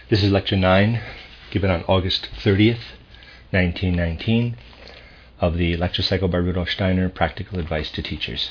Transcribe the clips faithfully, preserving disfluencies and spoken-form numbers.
This is Lecture nine, given on August thirtieth, nineteen nineteen, of the lecture cycle by Rudolf Steiner, Practical Advice to Teachers.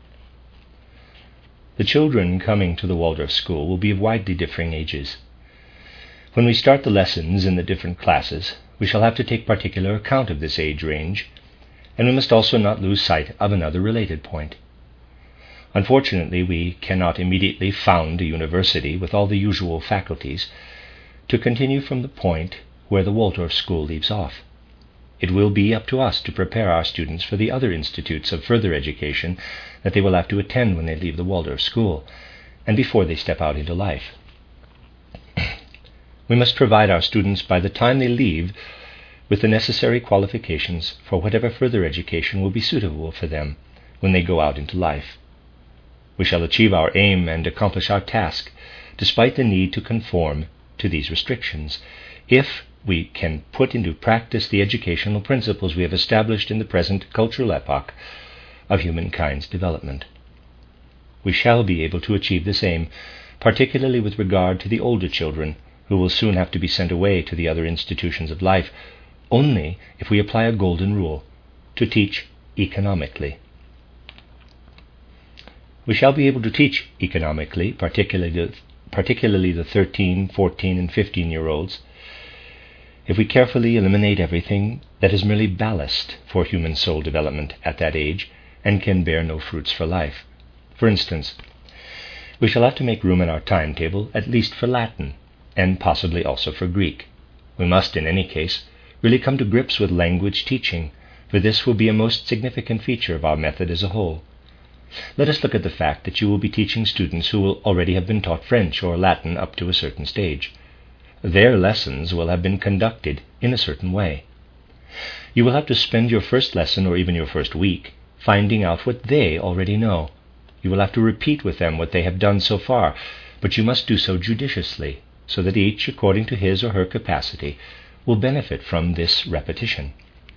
The children coming to the Waldorf School will be of widely differing ages. When we start the lessons in the different classes, we shall have to take particular account of this age range, and we must also not lose sight of another related point. Unfortunately, we cannot immediately found a university with all the usual faculties to continue from the point where the Waldorf School leaves off. It will be up to us to prepare our students for the other institutes of further education that they will have to attend when they leave the Waldorf School and before they step out into life. We must provide our students by the time they leave with the necessary qualifications for whatever further education will be suitable for them when they go out into life. We shall achieve our aim and accomplish our task despite the need to conform to these restrictions, if we can put into practice the educational principles we have established in the present cultural epoch of humankind's development. We shall be able to achieve this aim, particularly with regard to the older children who will soon have to be sent away to the other institutions of life, only if we apply a golden rule, to teach economically. We shall be able to teach economically, particularly particularly the thirteen, fourteen, and fifteen-year-olds, if we carefully eliminate everything that is merely ballast for human soul development at that age and can bear no fruits for life. For instance, we shall have to make room in our timetable at least for Latin, and possibly also for Greek. We must, in any case, really come to grips with language teaching, for this will be a most significant feature of our method as a whole. Let us look at the fact that you will be teaching students who will already have been taught French or Latin up to a certain stage. Their lessons will have been conducted in a certain way. You will have to spend your first lesson or even your first week finding out what they already know. You will have to repeat with them what they have done so far, but you must do so judiciously, so that each, according to his or her capacity, will benefit from this repetition.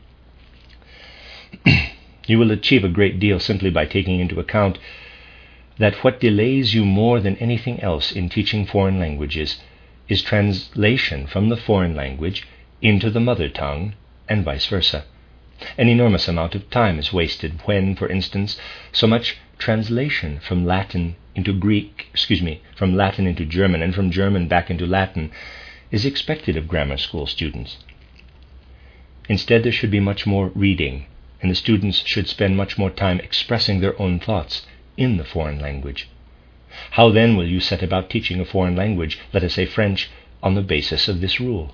You will achieve a great deal simply by taking into account that what delays you more than anything else in teaching foreign languages is translation from the foreign language into the mother tongue and vice versa. An enormous amount of time is wasted when, for instance, so much translation from Latin into Greek, excuse me, from Latin into German and from German back into Latin is expected of grammar school students. Instead, there should be much more reading, and the students should spend much more time expressing their own thoughts in the foreign language. How then will you set about teaching a foreign language, let us say French, on the basis of this rule?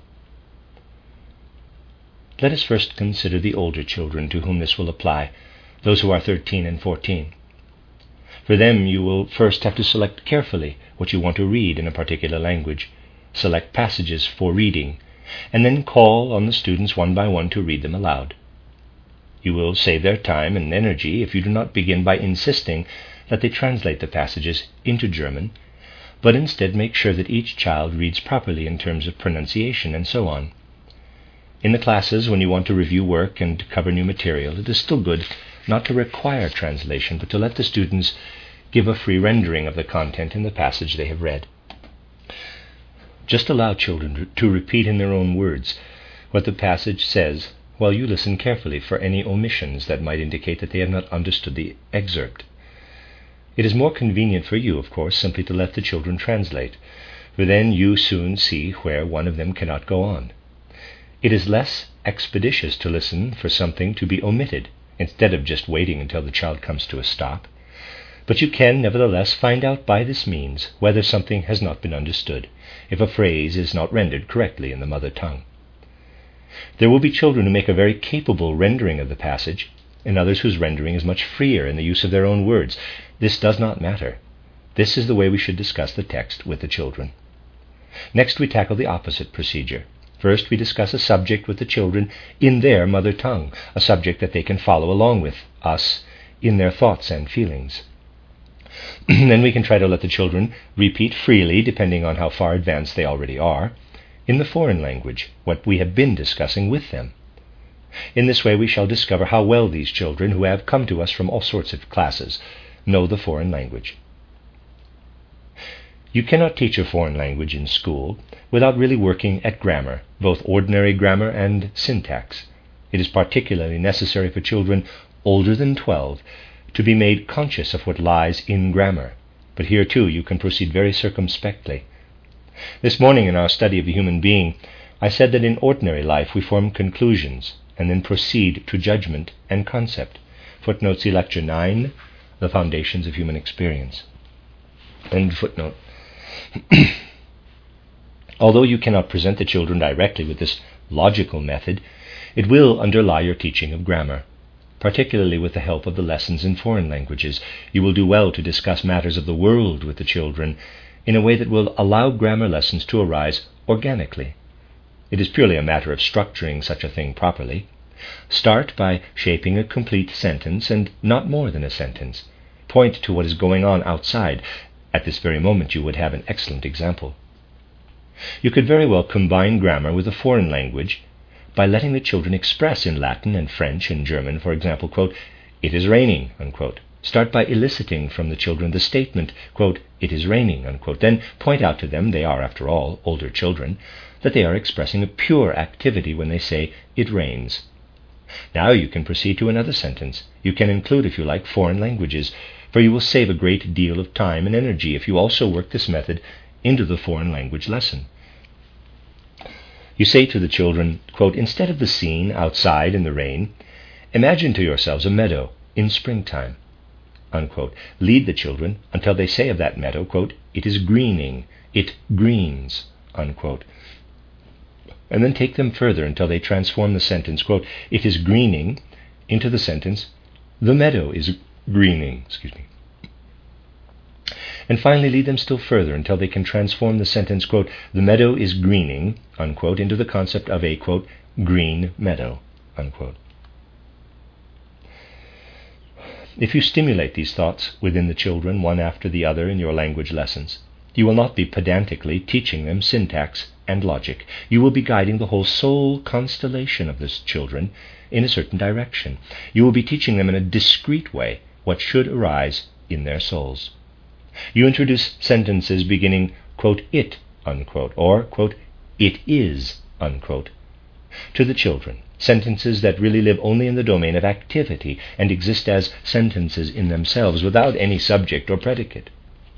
Let us first consider the older children to whom this will apply, those who are thirteen and fourteen. For them you will first have to select carefully what you want to read in a particular language, select passages for reading, and then call on the students one by one to read them aloud. You will save their time and energy if you do not begin by insisting that they translate the passages into German, but instead make sure that each child reads properly in terms of pronunciation and so on. In the classes, when you want to review work and cover new material, it is still good not to require translation, but to let the students give a free rendering of the content in the passage they have read. Just allow children to repeat in their own words what the passage says, while you listen carefully for any omissions that might indicate that they have not understood the excerpt. It is more convenient for you, of course, simply to let the children translate, for then you soon see where one of them cannot go on. It is less expeditious to listen for something to be omitted, instead of just waiting until the child comes to a stop, but you can nevertheless find out by this means whether something has not been understood, if a phrase is not rendered correctly in the mother tongue. There will be children who make a very capable rendering of the passage, and others whose rendering is much freer in the use of their own words. This does not matter. This is the way we should discuss the text with the children. Next, we tackle the opposite procedure. First, we discuss a subject with the children in their mother tongue, a subject that they can follow along with us in their thoughts and feelings. Then we can try to let the children repeat freely, depending on how far advanced they already are, in the foreign language, what we have been discussing with them. In this way we shall discover how well these children, who have come to us from all sorts of classes, know the foreign language. You cannot teach a foreign language in school without really working at grammar, both ordinary grammar and syntax. It is particularly necessary for children older than twelve to be made conscious of what lies in grammar. But here too you can proceed very circumspectly. This morning in our study of the human being, I said that in ordinary life we form conclusions and then proceed to judgment and concept. Footnote, see Lecture nine, The Foundations of Human Experience. End footnote. Although you cannot present the children directly with this logical method, it will underlie your teaching of grammar. Particularly with the help of the lessons in foreign languages, you will do well to discuss matters of the world with the children in a way that will allow grammar lessons to arise organically. It is purely a matter of structuring such a thing properly. Start by shaping a complete sentence and not more than a sentence. Point to what is going on outside. At this very moment you would have an excellent example. You could very well combine grammar with a foreign language by letting the children express in Latin and French and German, for example, quote, "It is raining," unquote. Start by eliciting from the children the statement, quote, "It is raining," unquote. Then point out to them, they are, after all, older children, that they are expressing a pure activity when they say, "It rains." Now you can proceed to another sentence. You can include, if you like, foreign languages, for you will save a great deal of time and energy if you also work this method into the foreign language lesson. You say to the children, quote, "Instead of the scene outside in the rain, imagine to yourselves a meadow in springtime," unquote. Lead the children until they say of that meadow, quote, "It is greening, it greens," unquote. And then take them further until they transform the sentence, quote, "It is greening," into the sentence, "The meadow is greening," excuse me. And finally lead them still further until they can transform the sentence, quote, "The meadow is greening," unquote, into the concept of a, quote, "green meadow," unquote. If you stimulate these thoughts within the children one after the other in your language lessons, you will not be pedantically teaching them syntax and logic. You will be guiding the whole soul constellation of the children in a certain direction. You will be teaching them in a discreet way what should arise in their souls. You introduce sentences beginning, quote, "it," unquote, or, quote, "it is," unquote, to the children, sentences that really live only in the domain of activity and exist as sentences in themselves without any subject or predicate.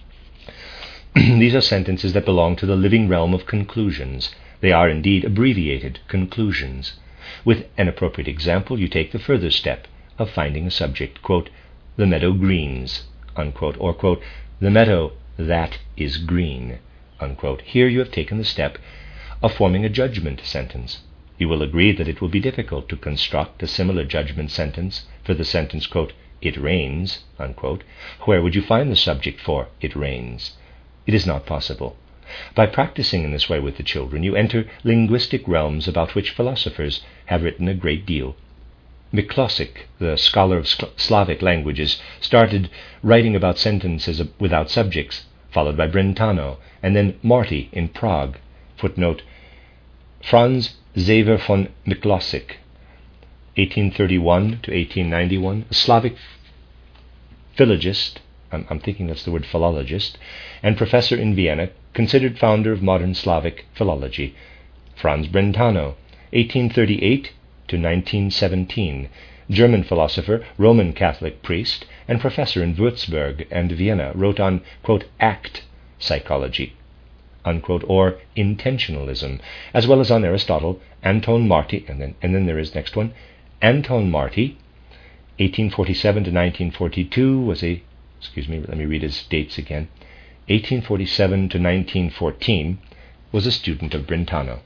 These are sentences that belong to the living realm of conclusions. They are indeed abbreviated conclusions. With an appropriate example, you take the further step of finding a subject, quote, "The meadow greens," unquote, or, quote, "The meadow that is green," unquote. Here you have taken the step of forming a judgment sentence. You will agree that it will be difficult to construct a similar judgment sentence for the sentence, quote, "It rains," unquote. Where would you find the subject for "it rains"? It is not possible. By practicing in this way with the children, you enter linguistic realms about which philosophers have written a great deal. Miklosik, the scholar of Slavic languages, started writing about sentences without subjects, followed by Brentano, and then Marty in Prague. Footnote, Franz Xaver von Miklosik, eighteen thirty-one to eighteen ninety-one, a Slavic philologist, I'm, I'm thinking that's the word philologist, and professor in Vienna, considered founder of modern Slavic philology. Franz Brentano, eighteen thirty-eight to nineteen seventeen, German philosopher, Roman Catholic priest, and professor in Würzburg and Vienna, wrote on, quote, "act psychology," unquote, or intentionalism, as well as on Aristotle. Anton Marty, and then, and then there is next one, Anton Marty, eighteen forty-seven to nineteen forty-two, was a, excuse me, let me read his dates again, eighteen forty-seven to nineteen fourteen, was a student of Brentano.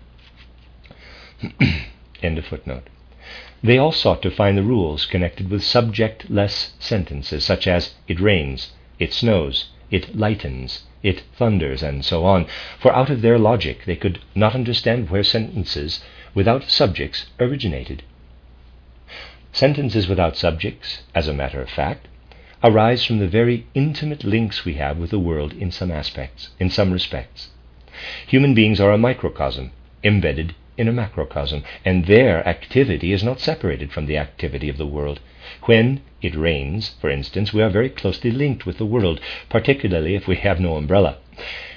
End of footnote. They all sought to find the rules connected with subject-less sentences, such as "it rains," "it snows," "it lightens," "it thunders," and so on, for out of their logic they could not understand where sentences without subjects originated. Sentences without subjects, as a matter of fact, arise from the very intimate links we have with the world in some aspects, in some respects. Human beings are a microcosm, embedded in a macrocosm, and their activity is not separated from the activity of the world. When it rains, for instance, we are very closely linked with the world, particularly if we have no umbrella.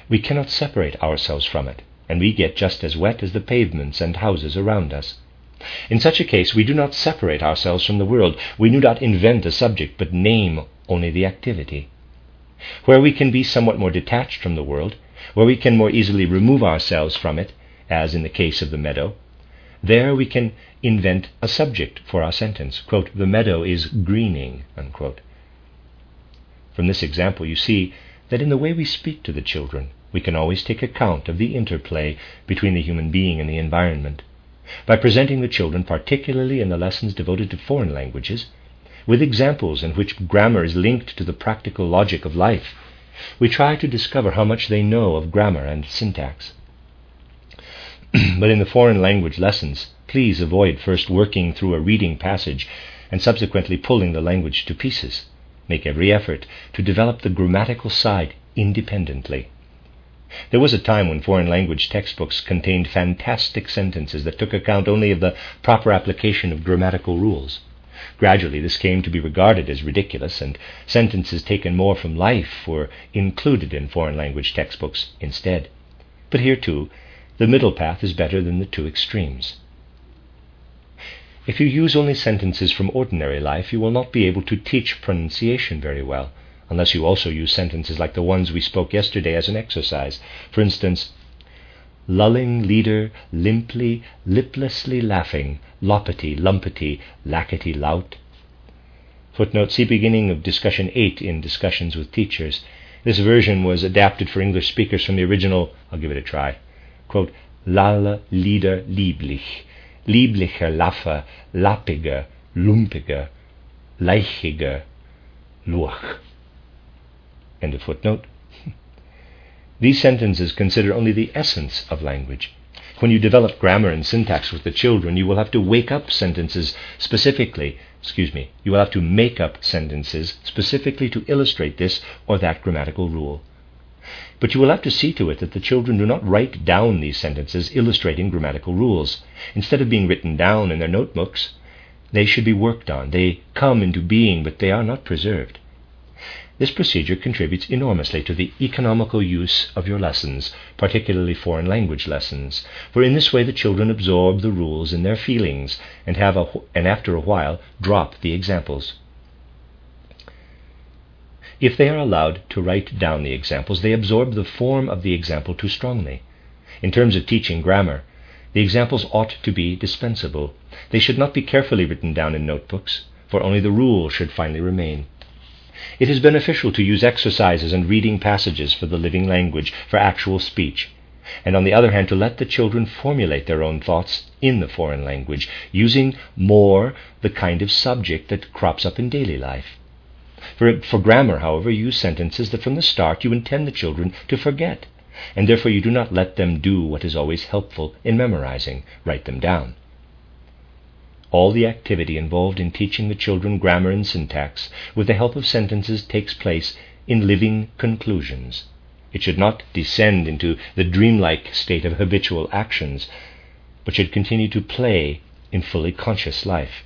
we cannot separate ourselves from it, and we get just as wet as the pavements and houses around us. In such a case, we do not separate ourselves from the world. We do not invent a subject, but name only the activity. Where we can be somewhat more detached from the world, where we can more easily remove ourselves from it, as in the case of the meadow, there we can invent a subject for our sentence. Quote, "The meadow is greening," unquote. From this example, you see that in the way we speak to the children, we can always take account of the interplay between the human being and the environment. By presenting the children, particularly in the lessons devoted to foreign languages, with examples in which grammar is linked to the practical logic of life, we try to discover how much they know of grammar and syntax. But in the foreign language lessons, please avoid first working through a reading passage and subsequently pulling the language to pieces. Make every effort to develop the grammatical side independently. There was a time when foreign language textbooks contained fantastic sentences that took account only of the proper application of grammatical rules. Gradually this came to be regarded as ridiculous, and sentences taken more from life were included in foreign language textbooks instead. But here too, the middle path is better than the two extremes. If you use only sentences from ordinary life, you will not be able to teach pronunciation very well, unless you also use sentences like the ones we spoke yesterday as an exercise. For instance, lulling leader, limply, liplessly laughing, loppety, lumpety, lackety, lout. Footnote, see beginning of discussion eight in Discussions with Teachers. This version was adapted for English speakers from the original. I'll give it a try. Quote, Lalle, lieder, lieblich, lieblicher, laffer, lappiger, lumpiger, leichiger, luch. End of footnote. These sentences consider only the essence of language. When you develop grammar and syntax with the children, you will have to wake up sentences specifically, excuse me, you will have to make up sentences specifically to illustrate this or that grammatical rule. But you will have to see to it that the children do not write down these sentences illustrating grammatical rules. Instead of being written down in their notebooks, they should be worked on. They come into being, but they are not preserved. This procedure contributes enormously to the economical use of your lessons, particularly foreign language lessons, for in this way the children absorb the rules in their feelings and, have a, and after a while drop the examples. If they are allowed to write down the examples, they absorb the form of the example too strongly. In terms of teaching grammar, the examples ought to be dispensable. They should not be carefully written down in notebooks, for only the rule should finally remain. It is beneficial to use exercises and reading passages for the living language, for actual speech, and on the other hand to let the children formulate their own thoughts in the foreign language, using more the kind of subject that crops up in daily life. For, for grammar, however, use sentences that from the start you intend the children to forget, and therefore you do not let them do what is always helpful in memorizing, write them down. All the activity involved in teaching the children grammar and syntax with the help of sentences takes place in living conclusions. It should not descend into the dreamlike state of habitual actions, but should continue to play in fully conscious life.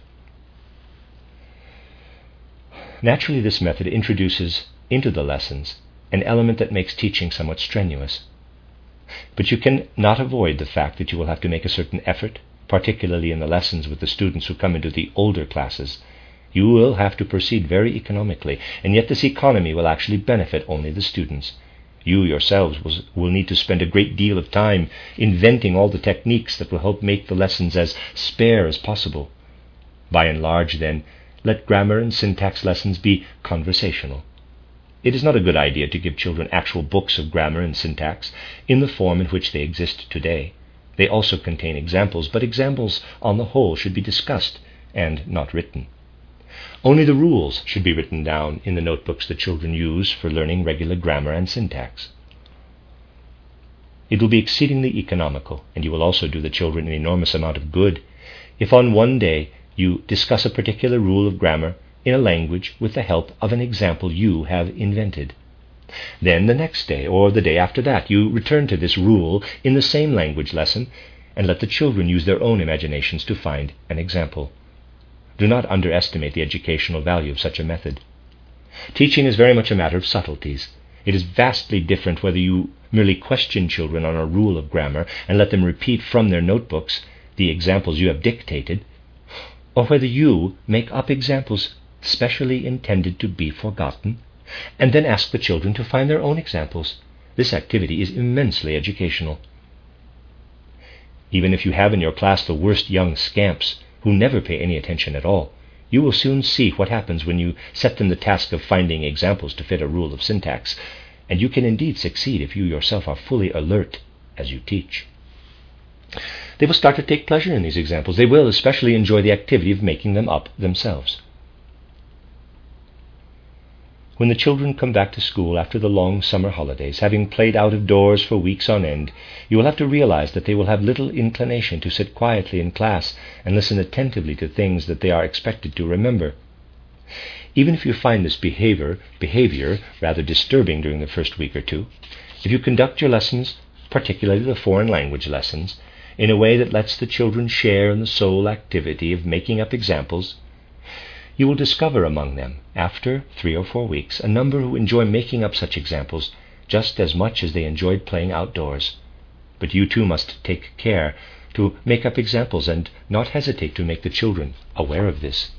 Naturally, this method introduces into the lessons an element that makes teaching somewhat strenuous. But you can not avoid the fact that you will have to make a certain effort, particularly in the lessons with the students who come into the older classes. You will have to proceed very economically, and yet this economy will actually benefit only the students. You yourselves will, will need to spend a great deal of time inventing all the techniques that will help make the lessons as spare as possible. By and large, then, let grammar and syntax lessons be conversational. It is not a good idea to give children actual books of grammar and syntax in the form in which they exist today. They also contain examples, but examples on the whole should be discussed and not written. Only the rules should be written down in the notebooks the children use for learning regular grammar and syntax. It will be exceedingly economical, and you will also do the children an enormous amount of good, if on one day you discuss a particular rule of grammar in a language with the help of an example you have invented. Then the next day, or the day after that, you return to this rule in the same language lesson and let the children use their own imaginations to find an example. Do not underestimate the educational value of such a method. Teaching is very much a matter of subtleties. It is vastly different whether you merely question children on a rule of grammar and let them repeat from their notebooks the examples you have dictated, or whether you make up examples specially intended to be forgotten, and then ask the children to find their own examples. This activity is immensely educational. Even if you have in your class the worst young scamps who never pay any attention at all, you will soon see what happens when you set them the task of finding examples to fit a rule of syntax, and you can indeed succeed if you yourself are fully alert as you teach. They will start to take pleasure in these examples. They will especially enjoy the activity of making them up themselves. When the children come back to school after the long summer holidays, having played out of doors for weeks on end, you will have to realize that they will have little inclination to sit quietly in class and listen attentively to things that they are expected to remember. Even if you find this behavior, behavior rather disturbing during the first week or two, if you conduct your lessons, particularly the foreign language lessons, in a way that lets the children share in the sole activity of making up examples, you will discover among them, after three or four weeks, a number who enjoy making up such examples just as much as they enjoyed playing outdoors. But you too must take care to make up examples and not hesitate to make the children aware of this.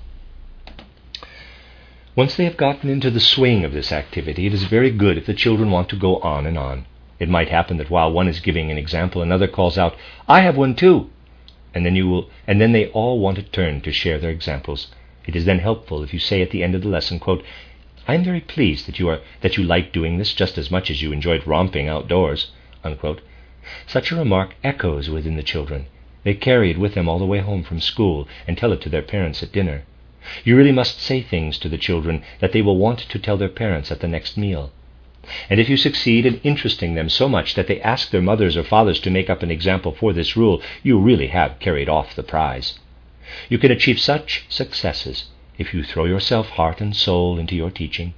Once they have gotten into the swing of this activity, it is very good if the children want to go on and on. It might happen that while one is giving an example, another calls out, "I have one too!" And then you will, and then they all want a turn to share their examples. It is then helpful if you say at the end of the lesson, quote, "I am very pleased that you are that you like doing this just as much as you enjoyed romping outdoors," unquote. Such a remark echoes within the children. They carry it with them all the way home from school and tell it to their parents at dinner. You really must say things to the children that they will want to tell their parents at the next meal. And if you succeed in interesting them so much that they ask their mothers or fathers to make up an example for this rule, you really have carried off the prize. You can achieve such successes if you throw yourself heart and soul into your teaching.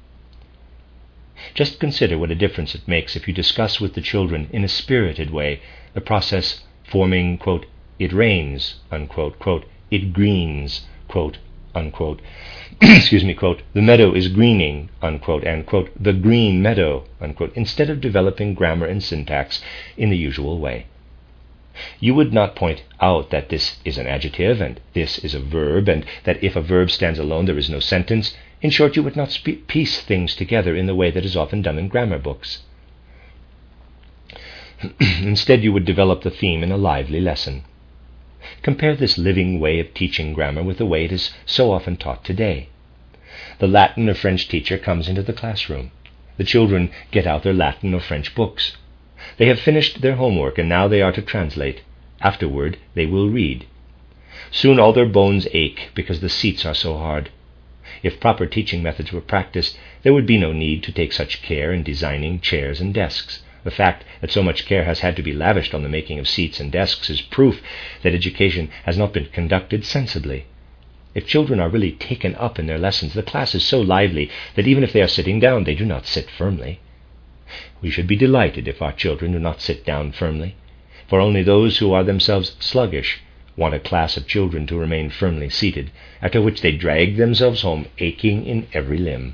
Just consider what a difference it makes if you discuss with the children in a spirited way the process forming, quote, "it rains," unquote, quote, "it greens," quote, unquote, excuse me, quote, "the meadow is greening," unquote, and, quote, "the green meadow," unquote, instead of developing grammar and syntax in the usual way. You would not point out that this is an adjective and this is a verb, and that if a verb stands alone there is no sentence. In short, you would not spe- piece things together in the way that is often done in grammar books. Instead, you would develop the theme in a lively lesson. Compare this living way of teaching grammar with the way it is so often taught today. The Latin or French teacher comes into the classroom. The children get out their Latin or French books. They have finished their homework, and now they are to translate. Afterward, they will read. Soon all their bones ache because the seats are so hard. If proper teaching methods were practiced, there would be no need to take such care in designing chairs and desks. The fact that so much care has had to be lavished on the making of seats and desks is proof that education has not been conducted sensibly. If children are really taken up in their lessons, the class is so lively that even if they are sitting down, they do not sit firmly. We should be delighted if our children do not sit down firmly, for only those who are themselves sluggish want a class of children to remain firmly seated, after which they drag themselves home aching in every limb.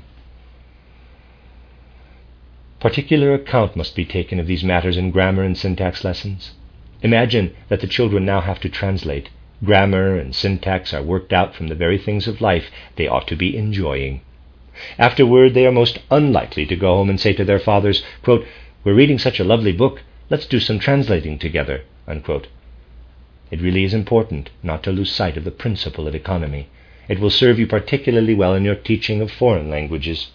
Particular account must be taken of these matters in grammar and syntax lessons. Imagine that the children now have to translate. Grammar and syntax are worked out from the very things of life they ought to be enjoying. Afterward, they are most unlikely to go home and say to their fathers, quote, "We're reading such a lovely book, let's do some translating together," unquote. It really is important not to lose sight of the principle of economy. It will serve you particularly well in your teaching of foreign languages.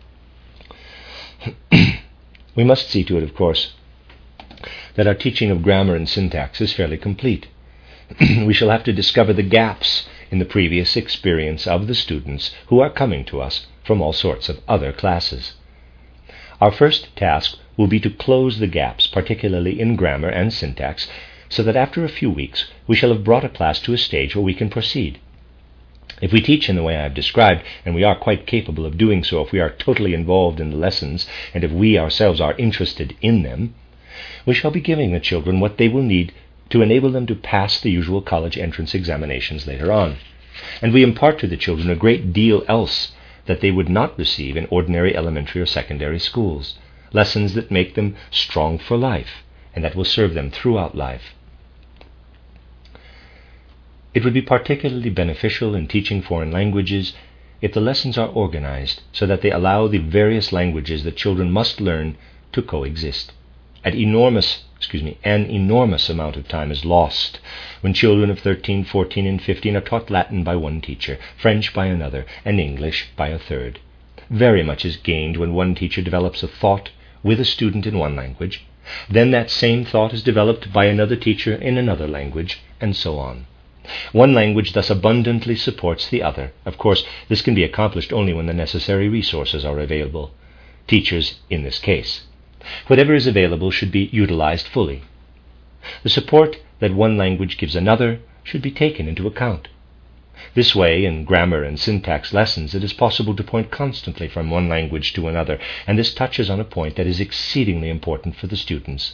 We must see to it, of course, that our teaching of grammar and syntax is fairly complete. We shall have to discover the gaps in the previous experience of the students who are coming to us from all sorts of other classes. Our first task will be to close the gaps, particularly in grammar and syntax, so that after a few weeks we shall have brought a class to a stage where we can proceed. If we teach in the way I have described, and we are quite capable of doing so if we are totally involved in the lessons and if we ourselves are interested in them, we shall be giving the children what they will need to enable them to pass the usual college entrance examinations later on. And we impart to the children a great deal else that they would not receive in ordinary elementary or secondary schools, lessons that make them strong for life and that will serve them throughout life. It would be particularly beneficial in teaching foreign languages if the lessons are organized so that they allow the various languages that children must learn to coexist. An enormous, excuse me, an enormous amount of time is lost when children of thirteen, fourteen, and fifteen are taught Latin by one teacher, French by another, and English by a third. Very much is gained when one teacher develops a thought with a student in one language, then that same thought is developed by another teacher in another language, and so on. One language thus abundantly supports the other. Of course, this can be accomplished only when the necessary resources are available. Teachers, in this case. Whatever is available should be utilized fully. The support that one language gives another should be taken into account. This way, in grammar and syntax lessons, it is possible to point constantly from one language to another, and this touches on a point that is exceedingly important for the students.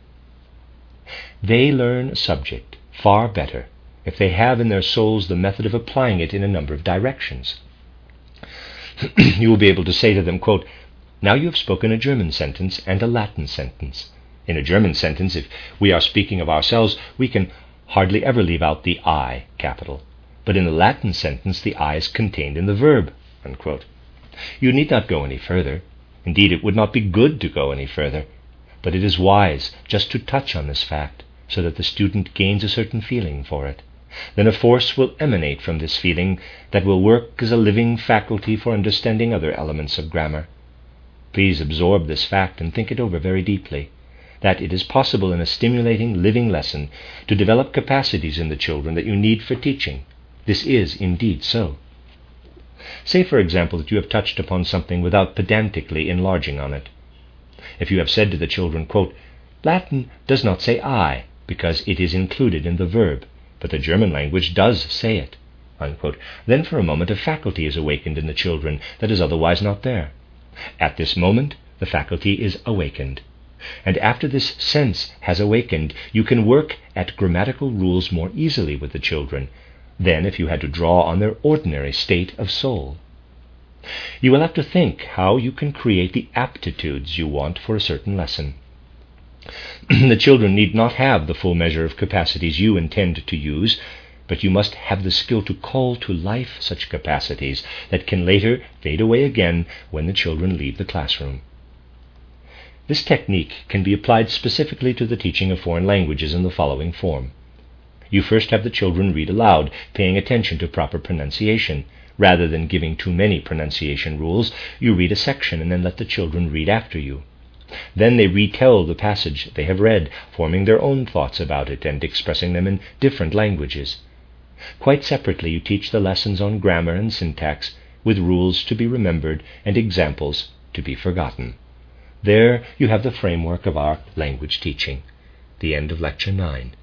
They learn a subject far better if they have in their souls the method of applying it in a number of directions. You will be able to say to them, quote, "Now you have spoken a German sentence and a Latin sentence. In a German sentence, if we are speaking of ourselves, we can hardly ever leave out the I capital. But in the Latin sentence, the I is contained in the verb." Unquote. You need not go any further. Indeed, it would not be good to go any further. But it is wise just to touch on this fact so that the student gains a certain feeling for it. Then a force will emanate from this feeling that will work as a living faculty for understanding other elements of grammar. Please absorb this fact and think it over very deeply, that it is possible in a stimulating, living lesson to develop capacities in the children that you need for teaching. This is indeed so. Say, for example, that you have touched upon something without pedantically enlarging on it. If you have said to the children, quote, "Latin does not say I because it is included in the verb, but the German language does say it," unquote, then for a moment a faculty is awakened in the children that is otherwise not there. At this moment, the faculty is awakened. And after this sense has awakened, you can work at grammatical rules more easily with the children than if you had to draw on their ordinary state of soul. You will have to think how you can create the aptitudes you want for a certain lesson. The children need not have the full measure of capacities you intend to use, but you must have the skill to call to life such capacities that can later fade away again when the children leave the classroom. This technique can be applied specifically to the teaching of foreign languages in the following form. You first have the children read aloud, paying attention to proper pronunciation. Rather than giving too many pronunciation rules, you read a section and then let the children read after you. Then they retell the passage they have read, forming their own thoughts about it and expressing them in different languages. Quite separately, you teach the lessons on grammar and syntax, with rules to be remembered and examples to be forgotten. There you have the framework of our language teaching. The end of Lecture nine.